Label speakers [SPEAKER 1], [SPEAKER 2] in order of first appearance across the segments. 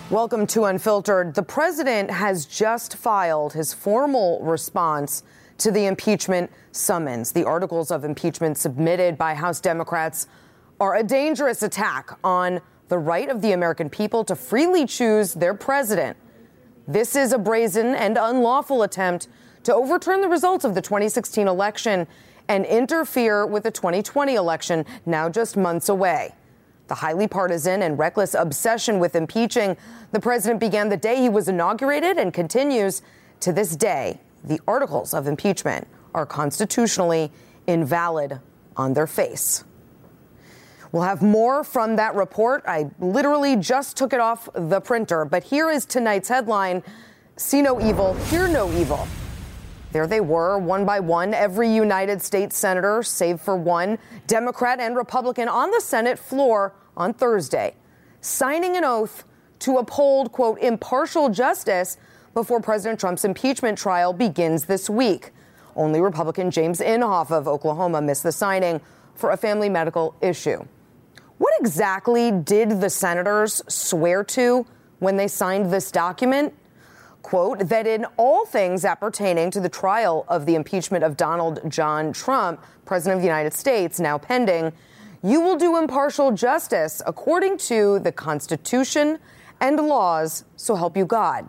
[SPEAKER 1] Welcome to Unfiltered. The president has just filed his formal response to the impeachment summons. The articles of impeachment submitted by House Democrats are a dangerous attack on the right of the American people to freely choose their president. This is a brazen and unlawful attempt to overturn the results of the 2016 election and interfere with the 2020 election, now just months away. The highly partisan and reckless obsession with impeaching the president began the day he was inaugurated and continues to this day. The articles of impeachment are constitutionally invalid on their face. We'll have more from that report. I literally just took it off the printer, but here is tonight's headline: see no evil, hear no evil. There they were, one by one, every United States senator, save for one, Democrat and Republican, on the Senate floor on Thursday, signing an oath to uphold, quote, impartial justice before President Trump's impeachment trial begins this week. Only Republican James Inhofe of Oklahoma missed the signing for a family medical issue. What exactly did the senators swear to when they signed this document? Quote, that in all things appertaining to the trial of the impeachment of Donald John Trump, President of the United States, now pending, you will do impartial justice according to the Constitution and laws, so help you God.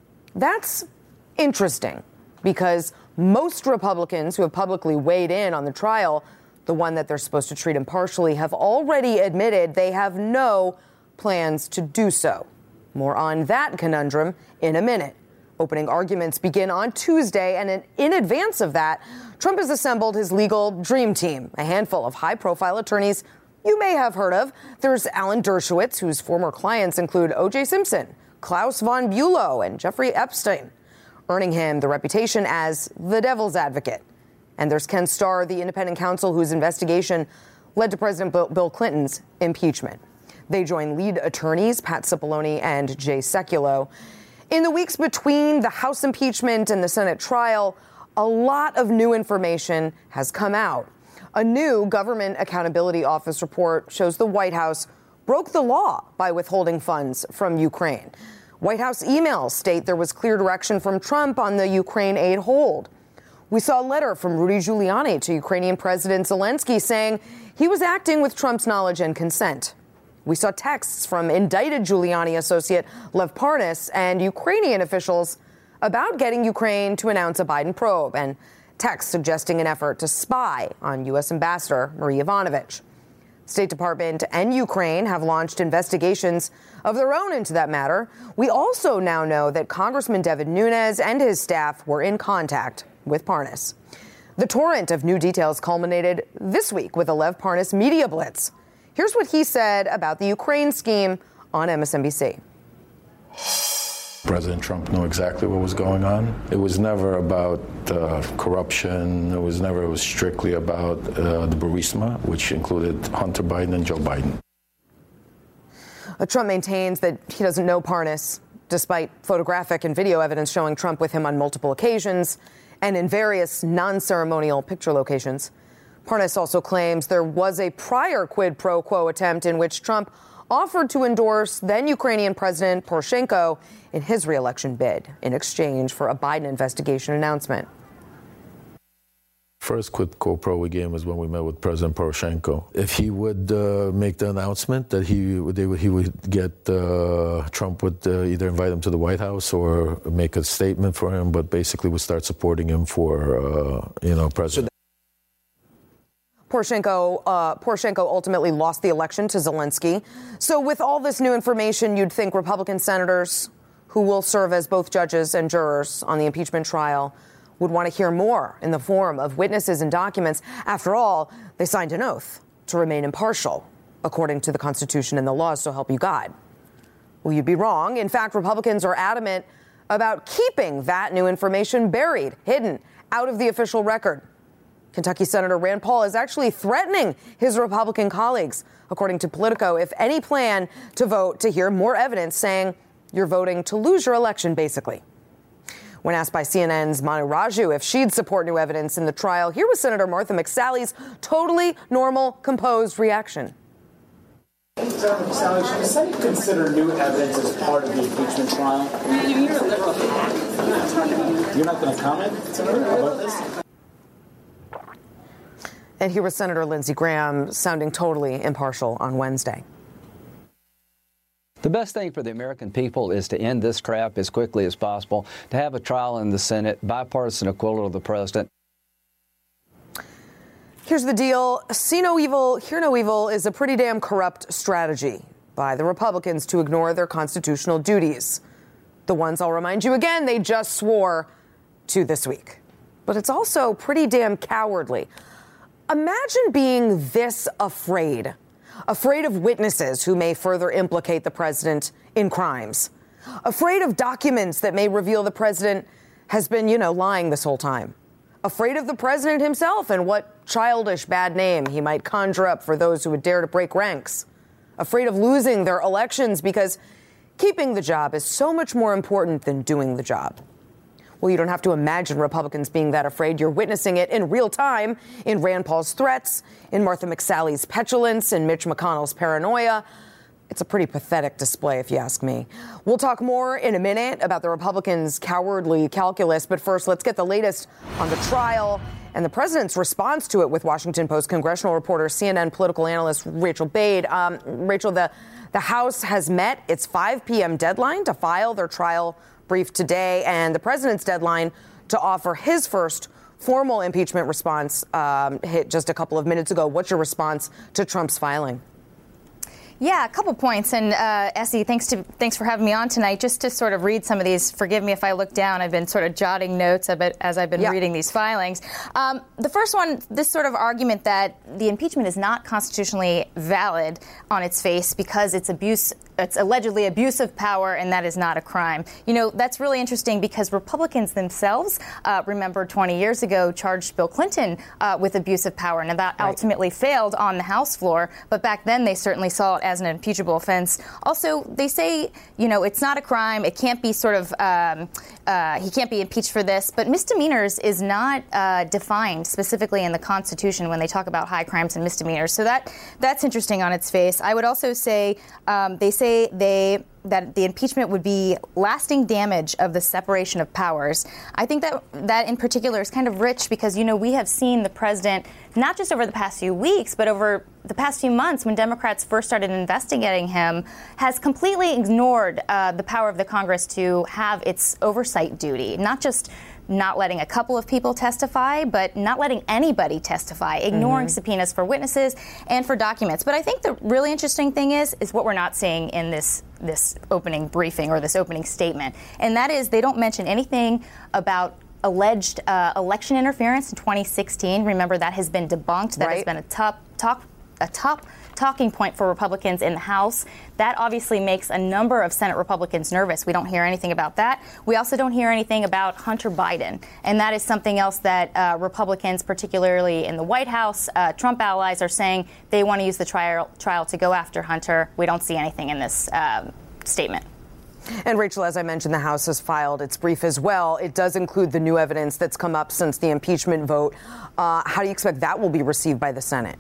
[SPEAKER 1] That's interesting because most Republicans who have publicly weighed in on the trial, the one that they're supposed to treat impartially, have already admitted they have no plans to do so. More on that conundrum in a minute. Opening arguments begin on Tuesday, and in advance of that, Trump has assembled his legal dream team, a handful of high-profile attorneys you may have heard of. There's Alan Dershowitz, whose former clients include O.J. Simpson, Klaus von Bülow, and Jeffrey Epstein, earning him the reputation as the devil's advocate. And there's Ken Starr, the independent counsel whose investigation led to President Bill Clinton's impeachment. They join lead attorneys Pat Cipollone and Jay Sekulow. In the weeks between the House impeachment and the Senate trial, a lot of new information has come out. A new Government Accountability Office report shows the White House broke the law by withholding funds from Ukraine. White House emails state there was clear direction from Trump on the Ukraine aid hold. We saw a letter from Rudy Giuliani to Ukrainian President Zelensky saying he was acting with Trump's knowledge and consent. We saw texts from indicted Giuliani associate Lev Parnas and Ukrainian officials about getting Ukraine to announce a Biden probe, and texts suggesting an effort to spy on U.S. Ambassador Marie Yovanovitch. State Department and Ukraine have launched investigations of their own into that matter. We also now know that Congressman Devin Nunes and his staff were in contact with Parnas. The torrent of new details culminated this week with a Lev Parnas media blitz. Here's what he said about the Ukraine scheme on MSNBC.
[SPEAKER 2] President Trump knew exactly what was going on. It was never about corruption. It was strictly about the Burisma, which included Hunter Biden and Joe Biden.
[SPEAKER 1] Trump maintains that he doesn't know Parnas, despite photographic and video evidence showing Trump with him on multiple occasions and in various non-ceremonial picture locations. Parnas also claims there was a prior quid pro quo attempt in which Trump offered to endorse then Ukrainian President Poroshenko in his re-election bid in exchange for a Biden investigation announcement.
[SPEAKER 2] First quid pro we gave was when we met with President Poroshenko. If he would make the announcement that he would get Trump would either invite him to the White House or make a statement for him, but basically would start supporting him for president.
[SPEAKER 1] Poroshenko ultimately lost the election to Zelensky. So with all this new information, you'd think Republican senators who will serve as both judges and jurors on the impeachment trial would want to hear more in the form of witnesses and documents. After all, they signed an oath to remain impartial, according to the Constitution and the laws, so help you God. Well, you'd be wrong. In fact, Republicans are adamant about keeping that new information buried, hidden, out of the official record. Kentucky Senator Rand Paul is actually threatening his Republican colleagues, according to Politico, if any plan to vote to hear more evidence, saying you're voting to lose your election, basically. When asked by CNN's Manu Raju if she'd support new evidence in the trial, here was Senator Martha McSally's totally normal, composed reaction.
[SPEAKER 3] Senator Sally, should the Senate consider new evidence as part of the impeachment trial? You're a liberal hack. You're not going to comment, Senator, about this?
[SPEAKER 1] And here was Senator Lindsey Graham sounding totally impartial on Wednesday.
[SPEAKER 4] The best thing for the American people is to end this crap as quickly as possible, to have a trial in the Senate, bipartisan acquittal of the president.
[SPEAKER 1] Here's the deal. See no evil, hear no evil is a pretty damn corrupt strategy by the Republicans to ignore their constitutional duties. The ones, I'll remind you again, they just swore to this week. But it's also pretty damn cowardly. Imagine being this afraid of witnesses who may further implicate the president in crimes, afraid of documents that may reveal the president has been, lying this whole time, afraid of the president himself and what childish bad name he might conjure up for those who would dare to break ranks, afraid of losing their elections because keeping the job is so much more important than doing the job. Well, you don't have to imagine Republicans being that afraid. You're witnessing it in real time in Rand Paul's threats, in Martha McSally's petulance, in Mitch McConnell's paranoia. It's a pretty pathetic display, if you ask me. We'll talk more in a minute about the Republicans' cowardly calculus. But first, let's get the latest on the trial and the president's response to it with Washington Post congressional reporter, CNN political analyst Rachel Bade. Rachel, the House has met its 5 p.m. deadline to file their trial brief today, and the president's deadline to offer his first formal impeachment response hit just a couple of minutes ago. What's your response to Trump's filing?
[SPEAKER 5] Yeah, a couple points. And Essie, thanks for having me on tonight. Just to sort of read some of these, forgive me if I look down. I've been sort of jotting notes as I've been reading these filings. The first one, this sort of argument that the impeachment is not constitutionally valid on its face because it's allegedly abuse of power, and that is not a crime. That's really interesting because Republicans themselves, remember 20 years ago, charged Bill Clinton with abuse of power. Now, that ultimately failed on the House floor, but back then they certainly saw it as an impeachable offense. Also, they say, it's not a crime. It can't be sort of, he can't be impeached for this. But misdemeanors is not defined specifically in the Constitution when they talk about high crimes and misdemeanors. So that's interesting on its face. I would also say they say that the impeachment would be lasting damage of the separation of powers. I think that in particular is kind of rich because, we have seen the president, not just over the past few weeks, but over the past few months when Democrats first started investigating him, has completely ignored the power of the Congress to have its oversight duty, not just not letting a couple of people testify, but not letting anybody testify, ignoring subpoenas for witnesses and for documents. But I think the really interesting thing is what we're not seeing in this opening briefing or this opening statement. And that is they don't mention anything about alleged election interference in 2016. Remember, that has been debunked. That has been a top talking point for Republicans in the House. That obviously makes a number of Senate Republicans nervous. We don't hear anything about that. We also don't hear anything about Hunter Biden. And that is something else that Republicans, particularly in the White House, Trump allies, are saying they want to use the trial to go after Hunter. We don't see anything in this statement.
[SPEAKER 1] And Rachel, as I mentioned, the House has filed its brief as well. It does include the new evidence that's come up since the impeachment vote. How do you expect that will be received by the Senate?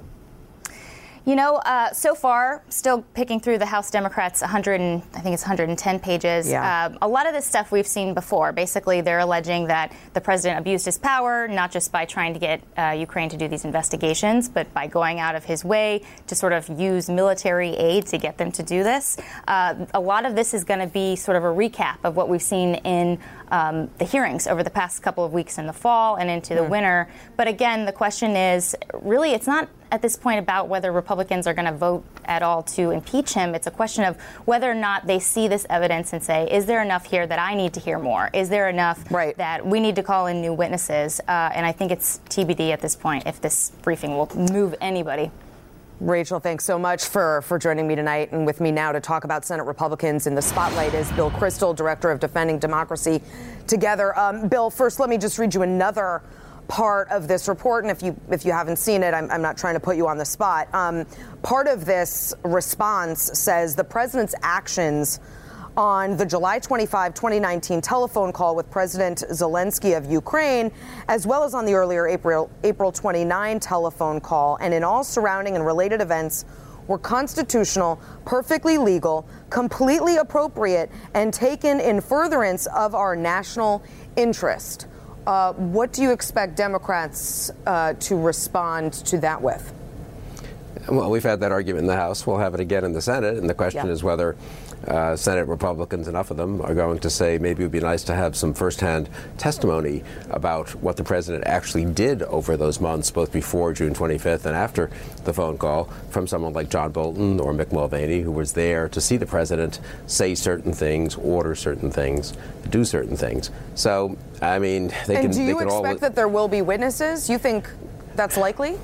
[SPEAKER 5] So far, still picking through the House Democrats, 110 pages.
[SPEAKER 1] Yeah.
[SPEAKER 5] A lot of this stuff we've seen before. Basically, they're alleging that the president abused his power, not just by trying to get Ukraine to do these investigations, but by going out of his way to sort of use military aid to get them to do this. A lot of this is going to be sort of a recap of what we've seen in the hearings over the past couple of weeks in the fall and into the winter. But again, the question is, really, it's not at this point about whether Republicans are going to vote at all to impeach him. It's a question of whether or not they see this evidence and say, is there enough here that I need to hear more? Is there enough that we need to call in new witnesses? And I think it's TBD at this point if this briefing will move anybody.
[SPEAKER 1] Rachel, thanks so much for joining me tonight. And with me now to talk about Senate Republicans in the spotlight is Bill Kristol, Director of Defending Democracy Together. Bill, first, let me just read you another part of this report. And if you haven't seen it, I'm not trying to put you on the spot. Part of this response says the president's actions on the July 25, 2019 telephone call with President Zelensky of Ukraine, as well as on the earlier April 29 telephone call, and in all surrounding and related events were constitutional, perfectly legal, completely appropriate, and taken in furtherance of our national interest. What do you expect Democrats to respond to that with?
[SPEAKER 6] Well, we've had that argument in the House. We'll have it again in the Senate. And the question is whether Senate Republicans, enough of them, are going to say maybe it would be nice to have some firsthand testimony about what the president actually did over those months, both before June 25th and after the phone call, from someone like John Bolton or Mick Mulvaney, who was there to see the president say certain things, order certain things, do certain things. So, I mean, they can.
[SPEAKER 1] And do you expect that there will be witnesses? You think that's likely?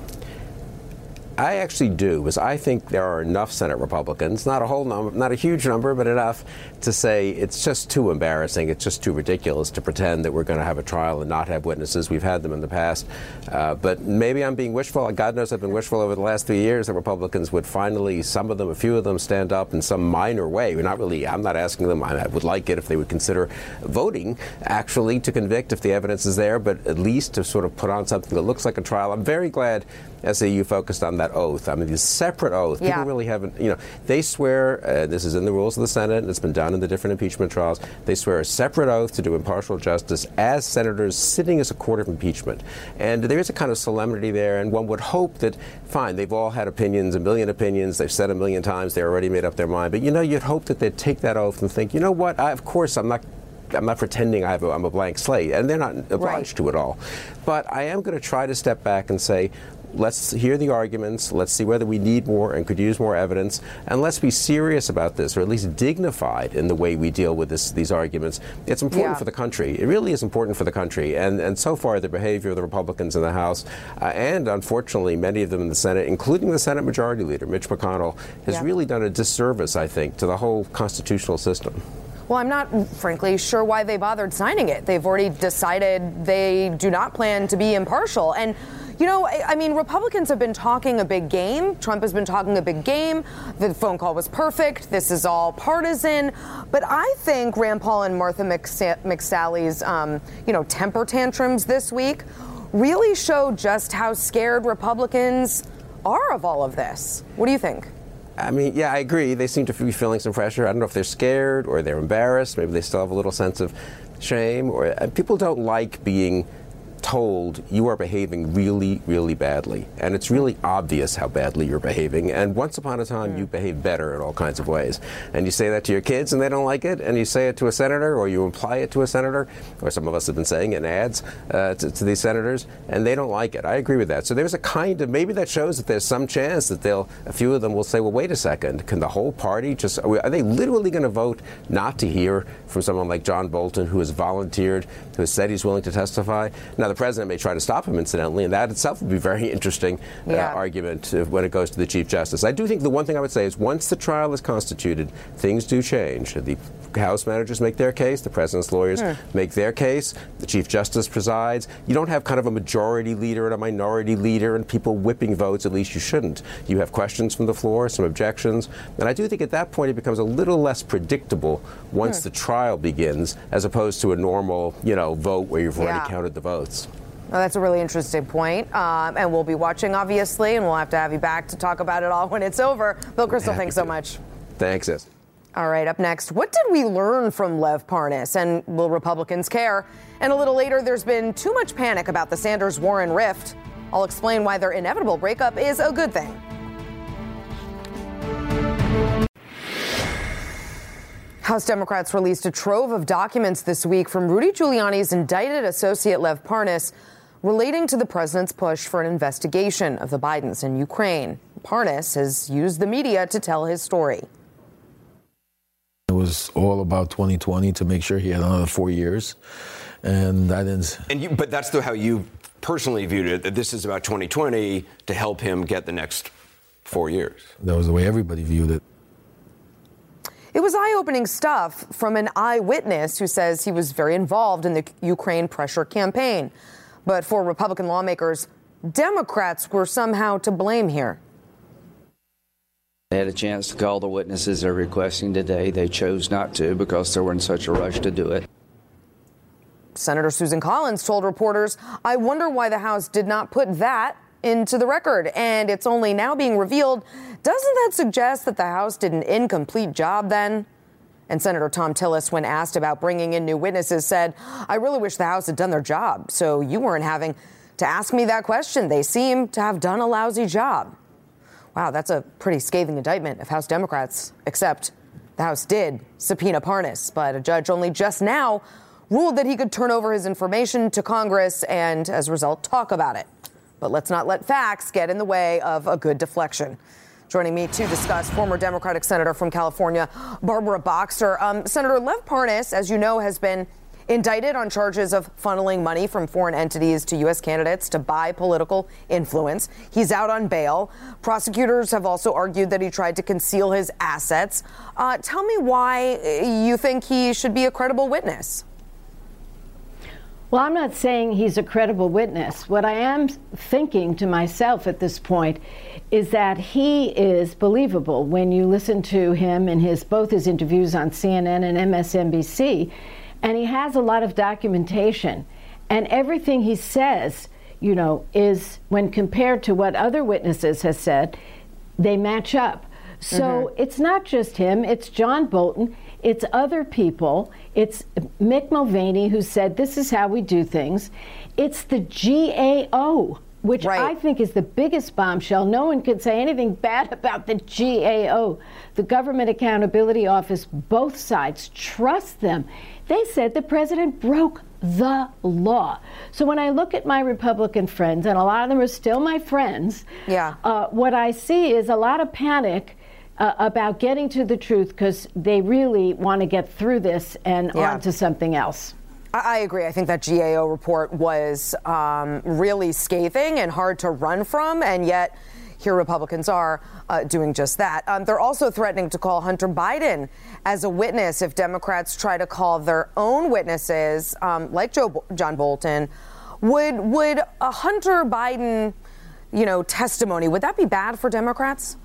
[SPEAKER 6] I actually do, because I think there are enough Senate Republicans, not a whole number, not a huge number, but enough to say it's just too embarrassing, it's just too ridiculous to pretend that we're going to have a trial and not have witnesses. We've had them in the past. But maybe I'm being wishful. God knows I've been wishful over the last 3 years that Republicans would finally, some of them, a few of them, stand up in some minor way. I'm not asking them. I would like it if they would consider voting, actually, to convict if the evidence is there, but at least to sort of put on something that looks like a trial. I'm very glad, SAU, focused on that oath. I mean, the separate oath. People really haven't, they swear, this is in the rules of the Senate, and it's been done in the different impeachment trials, they swear a separate oath to do impartial justice as senators sitting as a court of impeachment. And there is a kind of solemnity there, and one would hope that, fine, they've all had opinions, a million opinions, they've said a million times, they already made up their mind, but you'd hope that they'd take that oath and think, you know what, of course I'm not pretending I'm a blank slate, and they're not obliged to at all. But I am going to try to step back and say, let's hear the arguments, let's see whether we need more and could use more evidence, and let's be serious about this, or at least dignified in the way we deal with these arguments. It's important for the country. It really is important for the country. And so far, the behavior of the Republicans in the House, and unfortunately many of them in the Senate, including the Senate Majority Leader, Mitch McConnell, has really done a disservice, I think, to the whole constitutional system.
[SPEAKER 1] Well, I'm not, frankly, sure why they bothered signing it. They've already decided they do not plan to be impartial. And I mean, Republicans have been talking a big game. Trump has been talking a big game. The phone call was perfect. This is all partisan. But I think Rand Paul and Martha McSally's, temper tantrums this week really show just how scared Republicans are of all of this. What do you think?
[SPEAKER 6] I mean, I agree. They seem to be feeling some pressure. I don't know if they're scared or they're embarrassed. Maybe they still have a little sense of shame. Or people don't like being told you are behaving really, really badly. And it's really obvious how badly you're behaving. And once upon a time, you behave better in all kinds of ways. And you say that to your kids and they don't like it. And you say it to a senator, or you imply it to a senator, or some of us have been saying it in ads to these senators, and they don't like it. I agree with that. So there's a kind of, maybe that shows that there's some chance that a few of them will say, well, wait a second, can the whole party are they literally going to vote not to hear from someone like John Bolton, who has volunteered, who has said he's willing to testify? Now, the president may try to stop him, incidentally, and that itself would be a very interesting argument when it goes to the Chief Justice. I do think the one thing I would say is once the trial is constituted, things do change. The House managers make their case, the president's lawyers make their case, the Chief Justice presides. You don't have kind of a majority leader and a minority leader and people whipping votes, at least you shouldn't. You have questions from the floor, some objections, and I do think at that point it becomes a little less predictable once the trial begins, as opposed to a normal, vote where you've already counted the votes.
[SPEAKER 1] Well, that's a really interesting point. And we'll be watching, obviously, and we'll have to have you back to talk about it all when it's over. Bill Kristol, thanks so much.
[SPEAKER 6] Thanks, Sis.
[SPEAKER 1] All right, up next, what did we learn from Lev Parnas, and will Republicans care? And a little later, there's been too much panic about the Sanders-Warren rift. I'll explain why their inevitable breakup is a good thing. House Democrats released a trove of documents this week from Rudy Giuliani's indicted associate Lev Parnas relating to the president's push for an investigation of the Bidens in Ukraine. Parnas has used the media to tell his story.
[SPEAKER 2] It was all about 2020 to make sure he had another 4 years, and I didn't.
[SPEAKER 7] But that's how you personally viewed it. That this is about 2020 to help him get the next 4 years.
[SPEAKER 2] That was the way everybody viewed it.
[SPEAKER 1] It was eye-opening stuff from an eyewitness who says he was very involved in the Ukraine pressure campaign. But for Republican lawmakers, Democrats were somehow to blame here.
[SPEAKER 4] They had a chance to call the witnesses they're requesting today. They chose not to because they were in such a rush to do it.
[SPEAKER 1] Senator Susan Collins told reporters, I wonder why the House did not put that into the record, and it's only now being revealed. Doesn't that suggest that the House did an incomplete job then? And Senator Thom Tillis, when asked about bringing in new witnesses, said, "I really wish the House had done their job, so you weren't having to ask me that question. They seem to have done a lousy job." Wow, that's a pretty scathing indictment of House Democrats, except the House did subpoena Parnas, but a judge only just now ruled that he could turn over his information to Congress and, as a result, talk about it. But let's not let facts get in the way of a good deflection. Joining me to discuss, former Democratic Senator from California, Barbara Boxer. Senator Lev Parnas, as you know, has been indicted on charges of funneling money from foreign entities to U.S. candidates to buy political influence. He's out on bail. Prosecutors have also argued that he tried to conceal his assets. Tell me why you think he should be a credible witness.
[SPEAKER 8] Well, I'm not saying he's a credible witness. What I am thinking to myself at this point is that he is believable when you listen to him in both his interviews on CNN and MSNBC. And he has a lot of documentation. And everything he says, is, when compared to what other witnesses have said, they match up. So It's not just him, it's John Bolton, it's other people, it's Mick Mulvaney, who said this is how we do things. It's the GAO, which I think is the biggest bombshell. No one can say anything bad about the GAO, the Government Accountability Office. Both sides trust them. They said the president broke the law. So when I look at my Republican friends, and a lot of them are still my friends, what I see is a lot of panic about getting to the truth because they really want to get through this and on to something else.
[SPEAKER 1] I agree. I think that GAO report was really scathing and hard to run from, and yet here Republicans are doing just that. They're also threatening to call Hunter Biden as a witness if Democrats try to call their own witnesses, like John Bolton. Would a Hunter Biden, testimony, would that be bad for Democrats?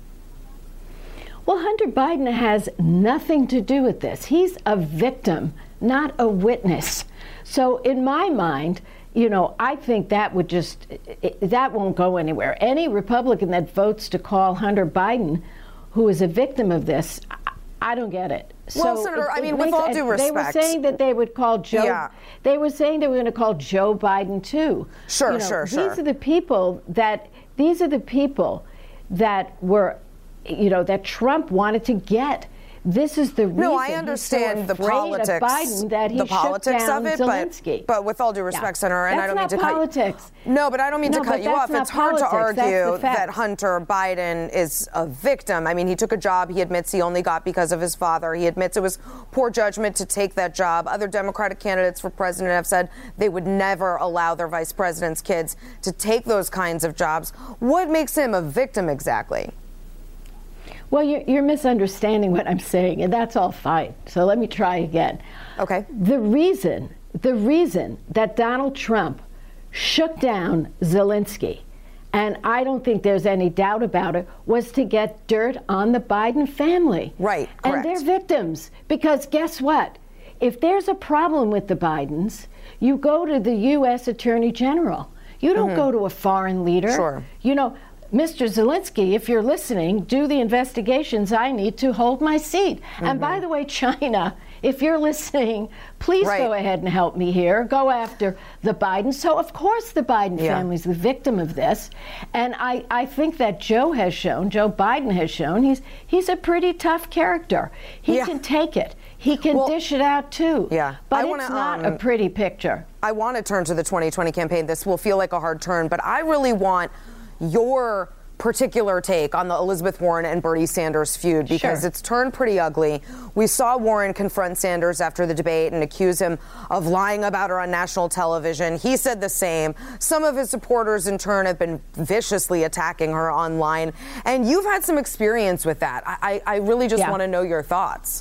[SPEAKER 8] Well, Hunter Biden has nothing to do with this. He's a victim, not a witness. So in my mind, I think that would that won't go anywhere. Any Republican that votes to call Hunter Biden, who is a victim of this, I don't get it.
[SPEAKER 1] Well, Senator, with all due respect.
[SPEAKER 8] They were saying that they would call Joe. Yeah. They were saying they were going to call Joe Biden too.
[SPEAKER 1] Sure.
[SPEAKER 8] These are the people that were, that Trump wanted to get. This is the reason.
[SPEAKER 1] No, I understand the politics
[SPEAKER 8] of Biden, that he
[SPEAKER 1] the politics
[SPEAKER 8] shut down
[SPEAKER 1] of it,
[SPEAKER 8] Zelensky.
[SPEAKER 1] but with all due respect, Senator, and
[SPEAKER 8] that's
[SPEAKER 1] I don't
[SPEAKER 8] not
[SPEAKER 1] mean to
[SPEAKER 8] politics.
[SPEAKER 1] cut you. No, but I don't mean to cut you off. It's hard to argue that Hunter Biden is a victim. He took a job he admits he only got because of his father. He admits it was poor judgment to take that job. Other Democratic candidates for president have said they would never allow their vice president's kids to take those kinds of jobs. What makes him a victim exactly?
[SPEAKER 8] Well, you're misunderstanding what I'm saying, and that's all fine. So let me try again.
[SPEAKER 1] Okay.
[SPEAKER 8] The reason that Donald Trump shook down Zelensky, and I don't think there's any doubt about it, was to get dirt on the Biden family.
[SPEAKER 1] Right, correct.
[SPEAKER 8] And they're victims, because guess what? If there's a problem with the Bidens, you go to the U.S. Attorney General. You don't go to a foreign leader.
[SPEAKER 1] Sure.
[SPEAKER 8] Mr. Zelensky, if you're listening, do the investigations I need to hold my seat. And by the way, China, if you're listening, please go ahead and help me here. Go after the Bidens. So, of course, the Biden family is the victim of this. And I think that Joe Biden has shown, he's a pretty tough character. He can take it. He can dish it out, too.
[SPEAKER 1] Yeah.
[SPEAKER 8] But it's not a pretty picture.
[SPEAKER 1] I want to turn to the 2020 campaign. This will feel like a hard turn, but I really want your particular take on the Elizabeth Warren and Bernie Sanders feud, because it's turned pretty ugly. We saw Warren confront Sanders after the debate and accuse him of lying about her on national television. He said the same. Some of his supporters, in turn, have been viciously attacking her online. And you've had some experience with that. I really just want to know your thoughts.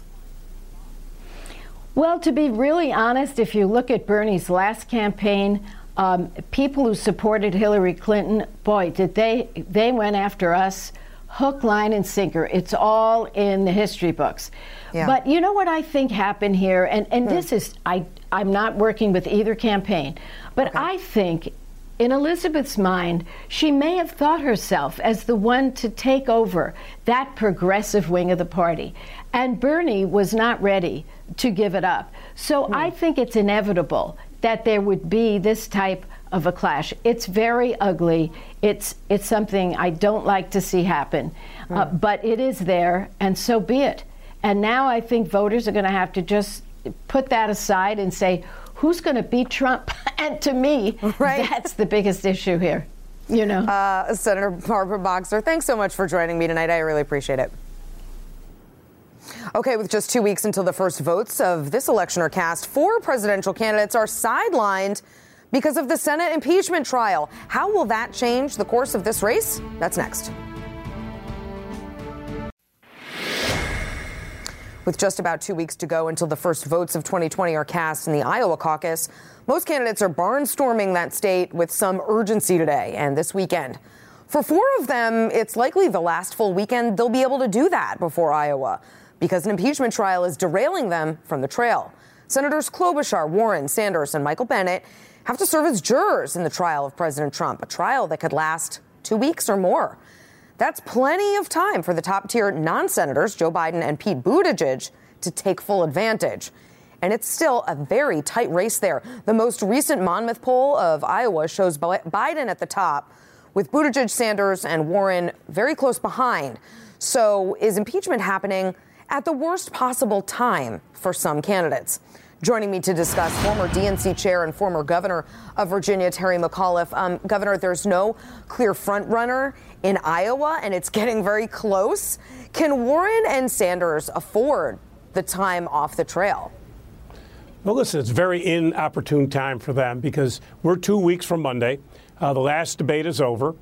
[SPEAKER 8] Well, to be really honest, if you look at Bernie's last campaign, people who supported Hillary Clinton, boy, did they went after us hook, line, and sinker. It's all in the history books. Yeah. But you know what I think happened here? And this is, I'm not working with either campaign, but I think in Elizabeth's mind, she may have thought herself as the one to take over that progressive wing of the party. And Bernie was not ready to give it up. So I think it's inevitable that there would be this type of a clash. It's very ugly. It's something I don't like to see happen. But it is there, and so be it. And now I think voters are going to have to just put that aside and say, who's going to beat Trump? And to me, that's the biggest issue here. You know,
[SPEAKER 1] Senator Barbara Boxer, thanks so much for joining me tonight. I really appreciate it. Okay, with just 2 weeks until the first votes of this election are cast, 4 presidential candidates are sidelined because of the Senate impeachment trial. How will that change the course of this race? That's next. With just about 2 weeks to go until the first votes of 2020 are cast in the Iowa caucus, most candidates are barnstorming that state with some urgency today and this weekend. For 4 of them, it's likely the last full weekend they'll be able to do that before Iowa, because an impeachment trial is derailing them from the trail. Senators Klobuchar, Warren, Sanders, and Michael Bennet have to serve as jurors in the trial of President Trump, a trial that could last 2 weeks or more. That's plenty of time for the top-tier non-senators, Joe Biden and Pete Buttigieg, to take full advantage. And it's still a very tight race there. The most recent Monmouth poll of Iowa shows Biden at the top, with Buttigieg, Sanders, and Warren very close behind. So is impeachment happening at the worst possible time for some candidates? Joining me to discuss, former DNC chair and former governor of Virginia, Terry McAuliffe. Governor, there's no clear front runner in Iowa, and it's getting very close. Can Warren and Sanders afford the time off the trail?
[SPEAKER 9] Well, listen, it's a very inopportune time for them because we're 2 weeks from Monday. The last debate is over.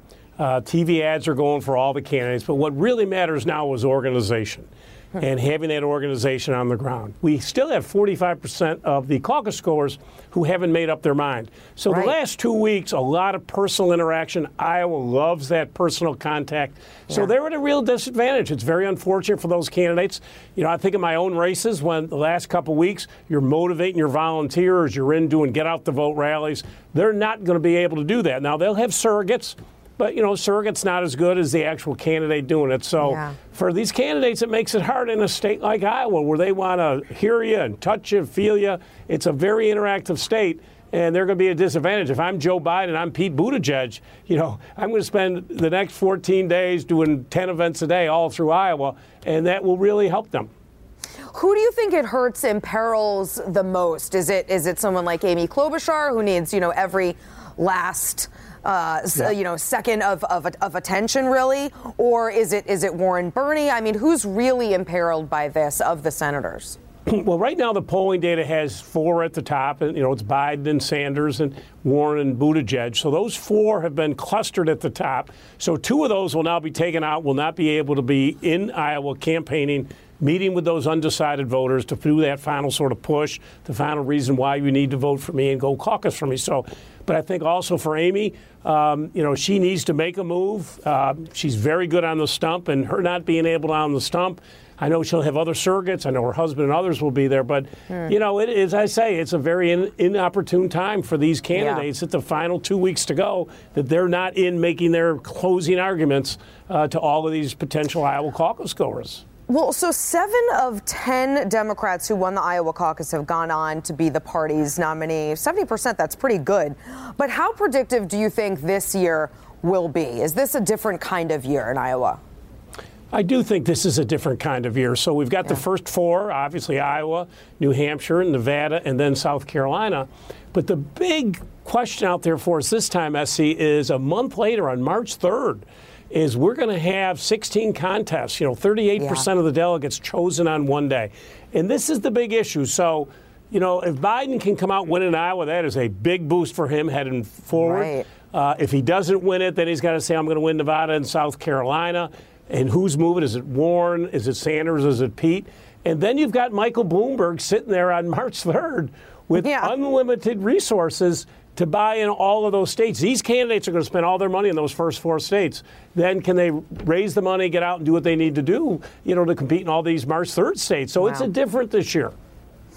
[SPEAKER 9] TV ads are going for all the candidates. But what really matters now is organization and having that organization on the ground. We still have 45% of the caucus goers who haven't made up their mind. So the last 2 weeks, a lot of personal interaction. Iowa loves that personal contact. So they're at a real disadvantage. It's very unfortunate for those candidates. You know, I think of my own races when the last couple of weeks, you're motivating your volunteers, you're in doing get out the vote rallies. They're not going to be able to do that. Now, they'll have surrogates. But, you know, surrogate's not as good as the actual candidate doing it. So for these candidates, it makes it hard in a state like Iowa where they want to hear you and touch you, feel you. It's a very interactive state, and they're going to be a disadvantage. If I'm Joe Biden, I'm Pete Buttigieg, you know, I'm going to spend the next 14 days doing 10 events a day all through Iowa, and that will really help them.
[SPEAKER 1] Who do you think it hurts, imperils the most? Is it someone like Amy Klobuchar who needs, you know, every last second of attention, really? Or is it Warren, Bernie? I mean, who's really imperiled by this of the senators?
[SPEAKER 9] Well, right now the polling data has 4 at the top, and you know it's Biden and Sanders and Warren and Buttigieg. So those 4 have been clustered at the top. So 2 of those will now be taken out, will not be able to be in Iowa campaigning, meeting with those undecided voters to do that final sort of push, the final reason why you need to vote for me and go caucus for me. So, but I think also for Amy, she needs to make a move. She's very good on the stump, and her not being able to on the stump, I know she'll have other surrogates. I know her husband and others will be there. But, you know, it is, I say, it's a very inopportune time for these candidates at the final 2 weeks to go, that they're not in making their closing arguments to all of these potential Iowa caucus goers.
[SPEAKER 1] Well, so 7 of 10 Democrats who won the Iowa caucus have gone on to be the party's nominee. 70%, that's pretty good. But how predictive do you think this year will be? Is this a different kind of year in Iowa?
[SPEAKER 9] I do think this is a different kind of year. So we've got the first 4, obviously Iowa, New Hampshire, Nevada, and then South Carolina. But the big question out there for us this time, SC, is a month later on March 3rd. Is we're going to have 16 contests, 38% of the delegates chosen on one day. And this is the big issue. So, if Biden can come out winning Iowa, that is a big boost for him heading forward. Right. If he doesn't win it, then he's got to say, I'm going to win Nevada and South Carolina. And who's moving? Is it Warren? Is it Sanders? Is it Pete? And then you've got Michael Bloomberg sitting there on March 3rd with unlimited resources to buy in all of those states. These candidates are going to spend all their money in those first 4 states. Then can they raise the money, get out and do what they need to do, to compete in all these March 3rd states? So it's a different this year.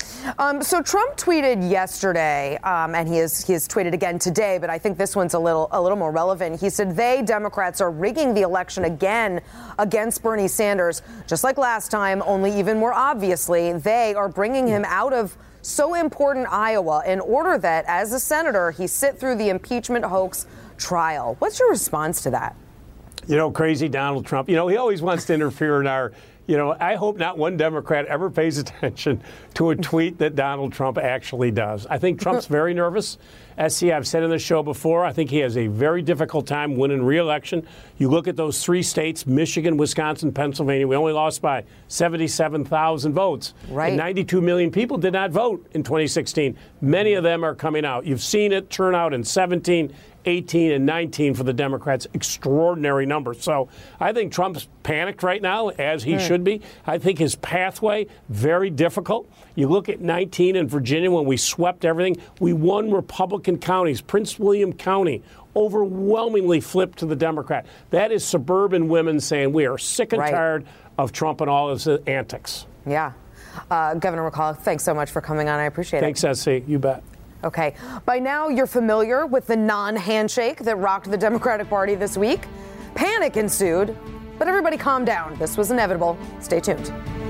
[SPEAKER 1] So Trump tweeted yesterday, and he has tweeted again today, but I think this one's a little more relevant. He said Democrats are rigging the election again against Bernie Sanders, just like last time, only even more obviously. They are bringing him out of so important Iowa in order that, as a senator, he sit through the impeachment hoax trial. What's your response to that?
[SPEAKER 9] Crazy Donald Trump. He always wants to interfere in our, I hope not one Democrat ever pays attention to a tweet that Donald Trump actually does. I think Trump's very nervous. SC, I've said in the show before, I think he has a very difficult time winning re-election. You look at those 3 states, Michigan, Wisconsin, Pennsylvania, we only lost by 77,000 votes.
[SPEAKER 1] Right.
[SPEAKER 9] And 92 million people did not vote in 2016. Many of them are coming out. You've seen it turn out in 17, 18, and 19 for the Democrats. Extraordinary numbers. So I think Trump's panicked right now, as he should be. I think his pathway, very difficult. You look at 19 in Virginia when we swept everything. We won Republican counties. Prince William County overwhelmingly flipped to the Democrat. That is suburban women saying we are sick and tired of Trump and all his antics.
[SPEAKER 1] Yeah. Governor McCall, thanks so much for coming on. I appreciate it.
[SPEAKER 9] Thanks, SC. You bet.
[SPEAKER 1] Okay. By now, you're familiar with the non-handshake that rocked the Democratic Party this week. Panic ensued, but everybody calm down. This was inevitable. Stay tuned.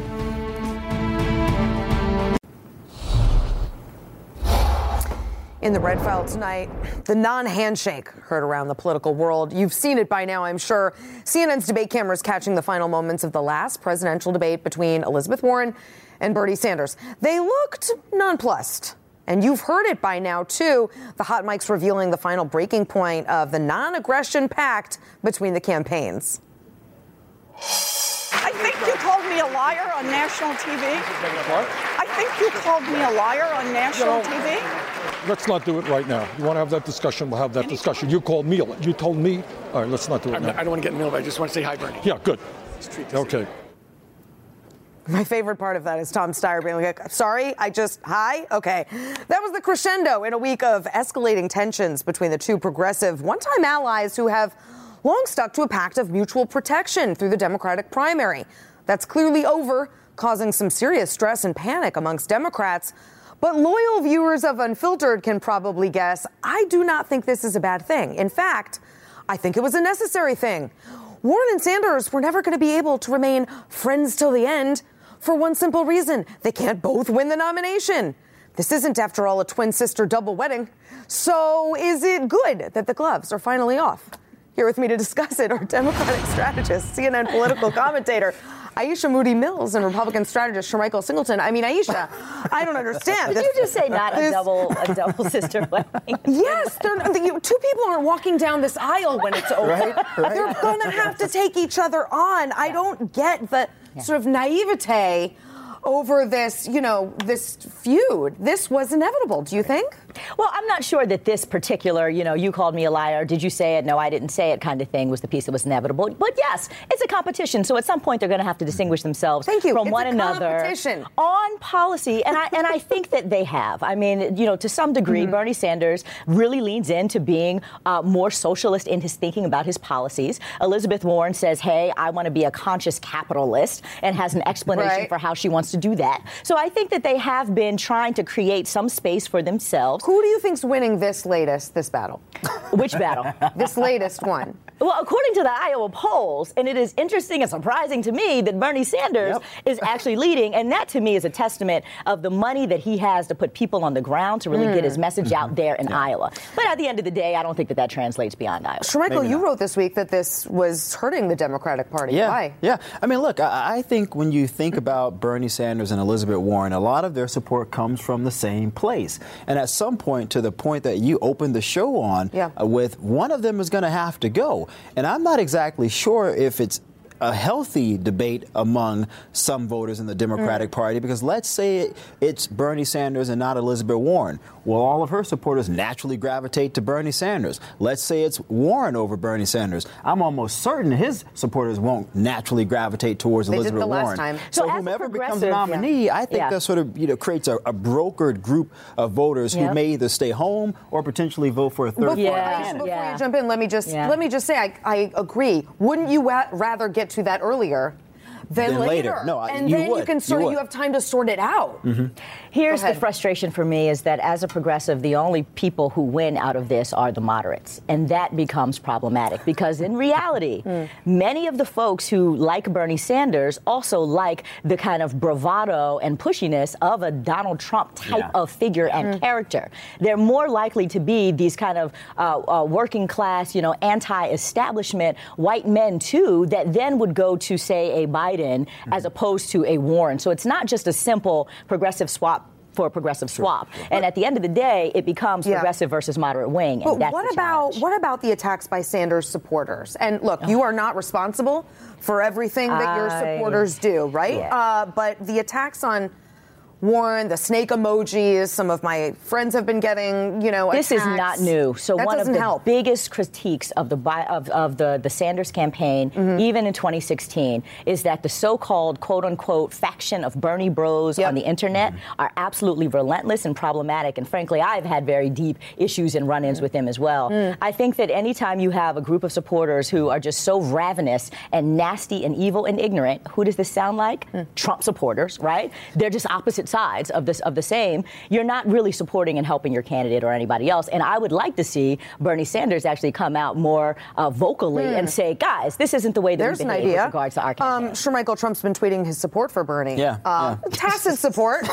[SPEAKER 1] In the Red File tonight, the non-handshake heard around the political world. You've seen it by now, I'm sure. CNN's debate cameras catching the final moments of the last presidential debate between Elizabeth Warren and Bernie Sanders. They looked nonplussed. And you've heard it by now, too. The hot mics revealing the final breaking point of the non-aggression pact between the campaigns.
[SPEAKER 10] I think you called me a liar on national TV.
[SPEAKER 11] What?
[SPEAKER 10] I think you called me a liar on national TV.
[SPEAKER 11] Let's not do it right now. You want to have that discussion, we'll have that discussion. You called me. You told me. All right, let's not do it now.
[SPEAKER 12] I don't want to get in the middle of it. I just want to say hi, Bernie.
[SPEAKER 11] Yeah, good. Okay.
[SPEAKER 1] My favorite part of that is Tom Steyer being like, sorry, hi? Okay. That was the crescendo in a week of escalating tensions between the two progressive one-time allies who have long stuck to a pact of mutual protection through the Democratic primary. That's clearly over, causing some serious stress and panic amongst Democrats. But loyal viewers of Unfiltered can probably guess, I do not think this is a bad thing. In fact, I think it was a necessary thing. Warren and Sanders were never going to be able to remain friends till the end for one simple reason. They can't both win the nomination. This isn't, after all, a twin sister double wedding. So is it good that the gloves are finally off? Here with me to discuss it are Democratic strategist, CNN political commentator Aisha Moody Mills and Republican strategist Shermichael Singleton. I mean, Aisha, I don't understand.
[SPEAKER 13] Did you just say not a double sister wedding?
[SPEAKER 1] Yes, two people aren't walking down this aisle when it's over. Right. They're going to have to take each other on. I don't get the sort of naivete over this, this feud. This was inevitable, do you think?
[SPEAKER 13] Well, I'm not sure that this particular, you called me a liar, did you say it? No, I didn't say it kind of thing was the piece that was inevitable. But yes, it's a competition. So at some point, they're going to have to distinguish themselves from one another on policy. And I think that they have. I mean, to some degree, Bernie Sanders really leans into being more socialist in his thinking about his policies. Elizabeth Warren says, hey, I want to be a conscious capitalist, and has an explanation for how she wants to do that. So I think that they have been trying to create some space for themselves.
[SPEAKER 1] Who do you think's winning this battle?
[SPEAKER 13] Which battle?
[SPEAKER 1] This latest one.
[SPEAKER 13] Well, according to the Iowa polls, and it is interesting and surprising to me that Bernie Sanders is actually leading, and that to me is a testament of the money that he has to put people on the ground to really get his message out there in Iowa. But at the end of the day, I don't think that translates beyond Iowa.
[SPEAKER 1] Shermichael, you wrote this week that this was hurting the Democratic Party. Why?
[SPEAKER 14] Yeah. I mean, look, I think when you think about Bernie Sanders and Elizabeth Warren, a lot of their support comes from the same place. And at some point, to the point that you opened the show on, with one of them is going to have to go. And I'm not exactly sure if it's a healthy debate among some voters in the Democratic Party, because let's say it's Bernie Sanders and not Elizabeth Warren. Well, all of her supporters naturally gravitate to Bernie Sanders. Let's say it's Warren over Bernie Sanders. I'm almost certain his supporters won't naturally gravitate towards Elizabeth Warren.
[SPEAKER 1] Time.
[SPEAKER 14] So whomever becomes a nominee, I think that sort of creates a brokered group of voters who may either stay home or potentially vote for a third party candidate.
[SPEAKER 1] Before you jump in, let me just say I agree. Wouldn't you rather get to that earlier? than later.
[SPEAKER 14] No,
[SPEAKER 1] and
[SPEAKER 14] you
[SPEAKER 1] then
[SPEAKER 14] would.
[SPEAKER 1] you can sort of, you have time to sort it out.
[SPEAKER 14] Mm-hmm.
[SPEAKER 13] Here's the frustration for me is that as a progressive, the only people who win out of this are the moderates. And that becomes problematic because in reality, many of the folks who like Bernie Sanders also like the kind of bravado and pushiness of a Donald Trump type of figure and character. They're more likely to be these kind of working class, anti-establishment white men too, that then would go to, say, a Biden as opposed to a Warren. So it's not just a simple progressive swap for a progressive swap. And at the end of the day, it becomes progressive versus moderate wing. And
[SPEAKER 1] but what about the attacks by Sanders supporters? And look, you are not responsible for everything that your supporters do, right?
[SPEAKER 13] Yeah.
[SPEAKER 1] But the attacks on Warren, the snake emojis, some of my friends have been getting,
[SPEAKER 13] This
[SPEAKER 1] attacks.
[SPEAKER 13] is not new. So
[SPEAKER 1] that
[SPEAKER 13] one of the
[SPEAKER 1] help.
[SPEAKER 13] biggest critiques of the Sanders campaign, even in 2016, is that the so-called quote-unquote faction of Bernie bros on the internet are absolutely relentless and problematic. And frankly, I've had very deep issues and run-ins with them as well. I think that anytime you have a group of supporters who are just so ravenous and nasty and evil and ignorant, who does this sound like? Trump supporters, right? They're just opposite sides of the same. You're not really supporting and helping your candidate or anybody else. And I would like to see Bernie Sanders actually come out more vocally and say, guys, this isn't the way that we behave with regards to our campaign.
[SPEAKER 1] Michael Trump's been tweeting his support for Bernie. Tacit support.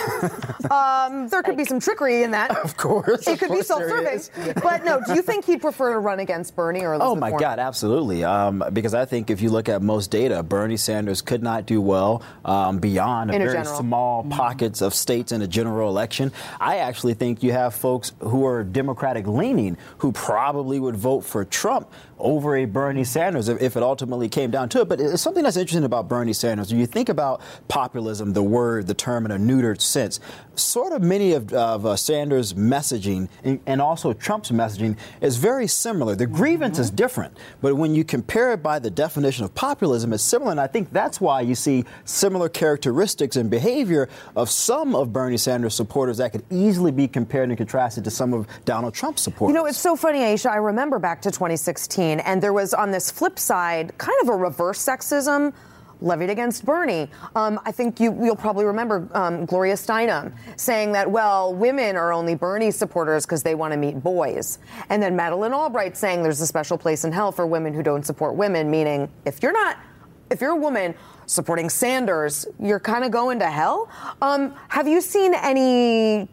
[SPEAKER 1] There could be some trickery in that.
[SPEAKER 14] Of course.
[SPEAKER 1] It could be self-serving. But no, do you think he'd prefer to run against Bernie or Elizabeth Warren?
[SPEAKER 14] God, absolutely. Because I think if you look at most data, Bernie Sanders could not do well beyond a very small pockets of states in a general election. I actually think you have folks who are Democratic leaning who probably would vote for Trump over a Bernie Sanders if it ultimately came down to it. But it's something that's interesting about Bernie Sanders. When you think about populism, the word, the term in a neutered sense, sort of many of Sanders' messaging and also Trump's messaging is very similar. The grievance is different, but when you compare it by the definition of populism, it's similar. And I think that's why you see similar characteristics and behavior of some of Bernie Sanders supporters that could easily be compared and contrasted to some of Donald Trump's supporters.
[SPEAKER 1] It's so funny, Aisha. I remember back to 2016, and there was on this flip side kind of a reverse sexism levied against Bernie. I think you'll probably remember Gloria Steinem saying that, well, women are only Bernie supporters because they want to meet boys. And then Madeleine Albright saying there's a special place in hell for women who don't support women, meaning if you're a woman supporting Sanders, you're kind of going to hell. Have you seen any,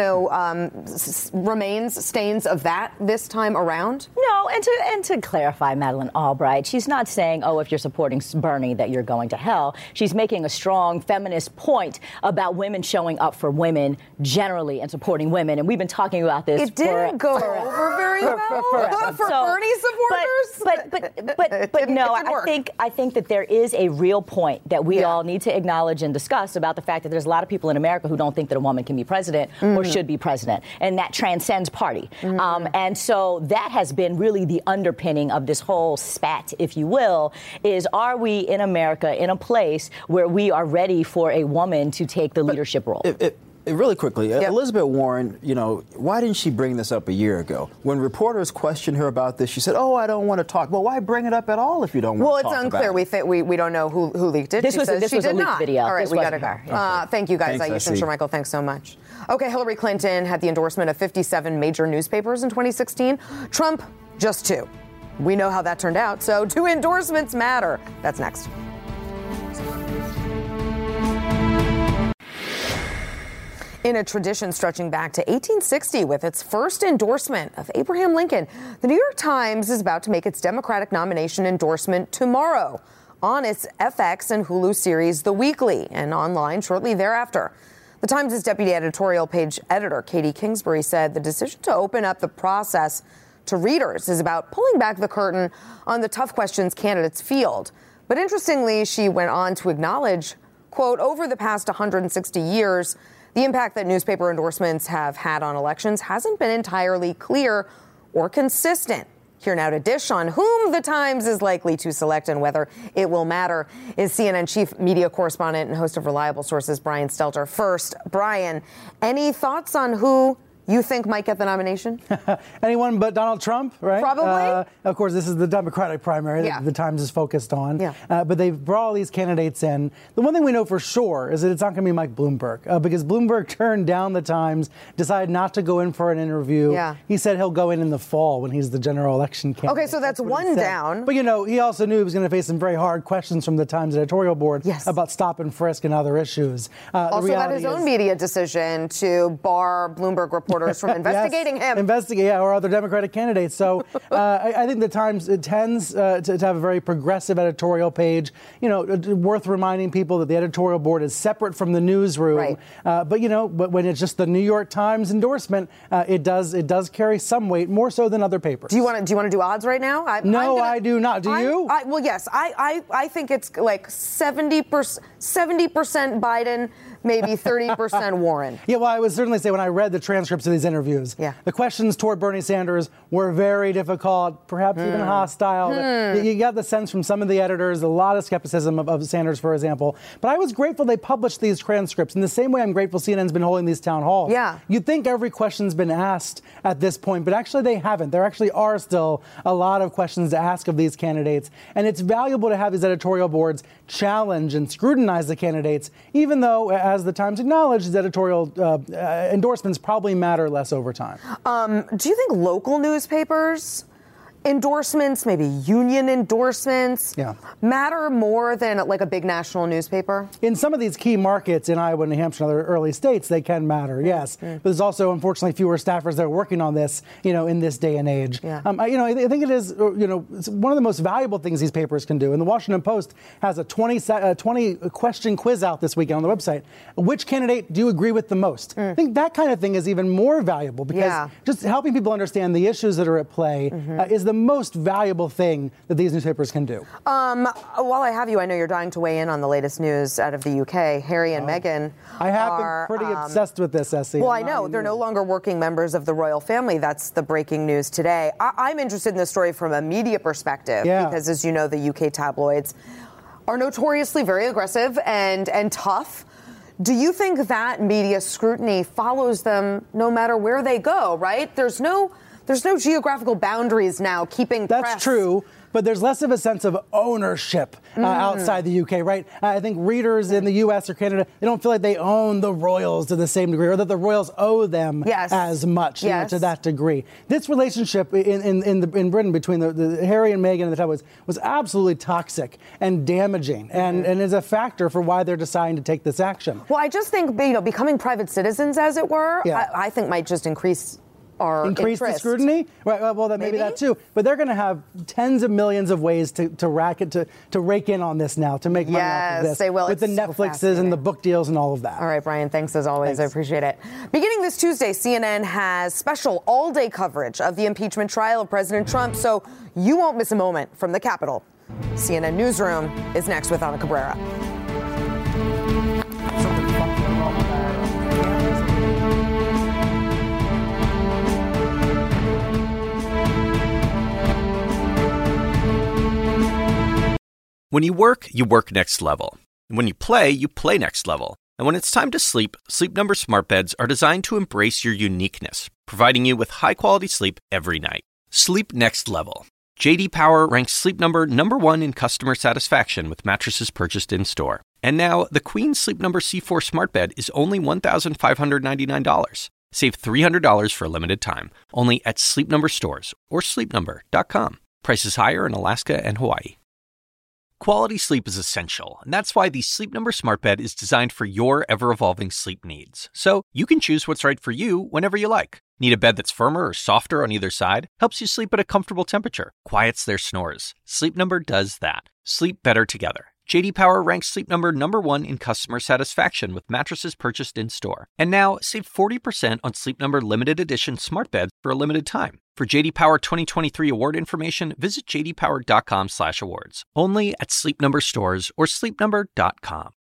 [SPEAKER 1] stains of that this time around?
[SPEAKER 13] No, and to clarify, Madeleine Albright, she's not saying, if you're supporting Bernie that you're going to hell. She's making a strong feminist point about women showing up for women generally and supporting women. And we've been talking about this.
[SPEAKER 1] It didn't go over very well for Bernie supporters.
[SPEAKER 13] But no, I think that there is a real point that we all need to acknowledge and discuss about the fact that there's a lot of people in America who don't think that a woman can be president or should be president. And that transcends party. And so that has been really the underpinning of this whole spat, if you will, is are we in America in a place where we are ready for a woman to take the leadership role?
[SPEAKER 14] Really quickly, Elizabeth Warren, why didn't she bring this up a year ago? When reporters questioned her about this, she said, I don't want to talk. Well, why bring it up at all if you don't want to talk about it?
[SPEAKER 1] Well, it's unclear. We don't know who leaked it.
[SPEAKER 13] This was a leaked video.
[SPEAKER 1] All right, we got to go.
[SPEAKER 13] Yeah.
[SPEAKER 1] Thank you, guys. Aisha and Michael, thanks so much. Okay, Hillary Clinton had the endorsement of 57 major newspapers in 2016. Trump, just 2. We know how that turned out, so do endorsements matter? That's next. In a tradition stretching back to 1860 with its first endorsement of Abraham Lincoln, the New York Times is about to make its Democratic nomination endorsement tomorrow on its FX and Hulu series The Weekly and online shortly thereafter. The Times' deputy editorial page editor, Katie Kingsbury, said the decision to open up the process to readers is about pulling back the curtain on the tough questions candidates field. But interestingly, she went on to acknowledge, quote, over the past 160 years, the impact that newspaper endorsements have had on elections hasn't been entirely clear or consistent. Here now to dish on whom the Times is likely to select and whether it will matter is CNN chief media correspondent and host of Reliable Sources, Brian Stelter. First, Brian, any thoughts on who you think might get the nomination?
[SPEAKER 15] Anyone but Donald Trump, right?
[SPEAKER 1] Probably.
[SPEAKER 15] Of course, this is the Democratic primary that the Times is focused on.
[SPEAKER 1] Yeah.
[SPEAKER 15] But they've brought all these candidates in. The one thing we know for sure is that it's not going to be Mike Bloomberg because Bloomberg turned down the Times, decided not to go in for an interview.
[SPEAKER 1] Yeah.
[SPEAKER 15] He said he'll go in the fall when he's the general election candidate.
[SPEAKER 1] Okay, so that's one down.
[SPEAKER 15] But, he also knew he was going to face some very hard questions from the Times editorial board about stop and frisk and other issues.
[SPEAKER 1] Also got his own media decision to bar Bloomberg reporters from investigating him.
[SPEAKER 15] Or other Democratic candidates. So I think the Times tends to have a very progressive editorial page. Worth reminding people that the editorial board is separate from the newsroom.
[SPEAKER 1] Right.
[SPEAKER 15] But when it's just the New York Times endorsement, it does carry some weight, more so than other papers.
[SPEAKER 1] Do you want to do odds right now?
[SPEAKER 15] I do not. Do you?
[SPEAKER 1] Well, yes. I think it's like 70% Biden, maybe 30% Warren.
[SPEAKER 15] Yeah, well, I would certainly say when I read the transcripts of these interviews, the questions toward Bernie Sanders were very difficult, perhaps even hostile. You got the sense from some of the editors, a lot of skepticism of Sanders, for example. But I was grateful they published these transcripts in the same way I'm grateful CNN's been holding these town halls.
[SPEAKER 1] Yeah.
[SPEAKER 15] You'd think every question's been asked at this point, but actually they haven't. There actually are still a lot of questions to ask of these candidates. And it's valuable to have these editorial boards challenge and scrutinize the candidates, even though, as the Times acknowledged, these editorial endorsements probably matter less over time.
[SPEAKER 1] Do you think local newspapers endorsements, maybe union endorsements, matter more than like a big national newspaper?
[SPEAKER 15] In some of these key markets in Iowa, New Hampshire, and other early states, they can matter, yes. But there's also, unfortunately, fewer staffers that are working on this, in this day and age.
[SPEAKER 1] Yeah.
[SPEAKER 15] I think it is, it's one of the most valuable things these papers can do. And the Washington Post has a 20 question quiz out this weekend on the website. Which candidate do you agree with the most? I think that kind of thing is even more valuable because just helping people understand the issues that are at play is the most valuable thing that these newspapers can do.
[SPEAKER 1] While I have you, I know you're dying to weigh in on the latest news out of the UK. Harry and Meghan
[SPEAKER 15] I have been pretty obsessed with this, Essie.
[SPEAKER 1] Well, I know. They're no longer working members of the royal family. That's the breaking news today. I'm interested in this story from a media perspective because, as you know, the UK tabloids are notoriously very aggressive and tough. Do you think that media scrutiny follows them no matter where they go, right? There's no geographical boundaries now keeping press.
[SPEAKER 15] That's true, but there's less of a sense of ownership outside the UK, right? I think readers in the US or Canada, they don't feel like they own the royals to the same degree or that the royals owe them as much to that degree. This relationship in Britain between the Harry and Meghan and the tabloids was absolutely toxic and damaging and is a factor for why they're deciding to take this action.
[SPEAKER 1] Well, I just think, becoming private citizens, as it were, I think might just increase our
[SPEAKER 15] increase
[SPEAKER 1] interest.
[SPEAKER 15] The scrutiny? Right, well, maybe that too. But they're going to have tens of millions of ways to rake in on this now, to make money off of this.
[SPEAKER 1] They will.
[SPEAKER 15] With the Netflixes and the book deals and all of that.
[SPEAKER 1] All right, Brian, thanks as always. I appreciate it. Beginning this Tuesday, CNN has special all-day coverage of the impeachment trial of President Trump, so you won't miss a moment from the Capitol. CNN Newsroom is next with Ana Cabrera.
[SPEAKER 16] When you work next level. And when you play next level. And when it's time to sleep, Sleep Number smart beds are designed to embrace your uniqueness, providing you with high-quality sleep every night. Sleep next level. J.D. Power ranks Sleep Number #1 in customer satisfaction with mattresses purchased in-store. And now, the Queen Sleep Number C4 smart bed is only $1,599. Save $300 for a limited time, only at Sleep Number stores or sleepnumber.com. Prices higher in Alaska and Hawaii. Quality sleep is essential, and that's why the Sleep Number smart bed is designed for your ever-evolving sleep needs. So you can choose what's right for you whenever you like. Need a bed that's firmer or softer on either side? Helps you sleep at a comfortable temperature. Quiets their snores. Sleep Number does that. Sleep better together. J.D. Power ranks Sleep Number #1 in customer satisfaction with mattresses purchased in-store. And now, save 40% on Sleep Number limited edition smart beds for a limited time. For J.D. Power 2023 award information, visit jdpower.com/awards. Only at Sleep Number stores or sleepnumber.com.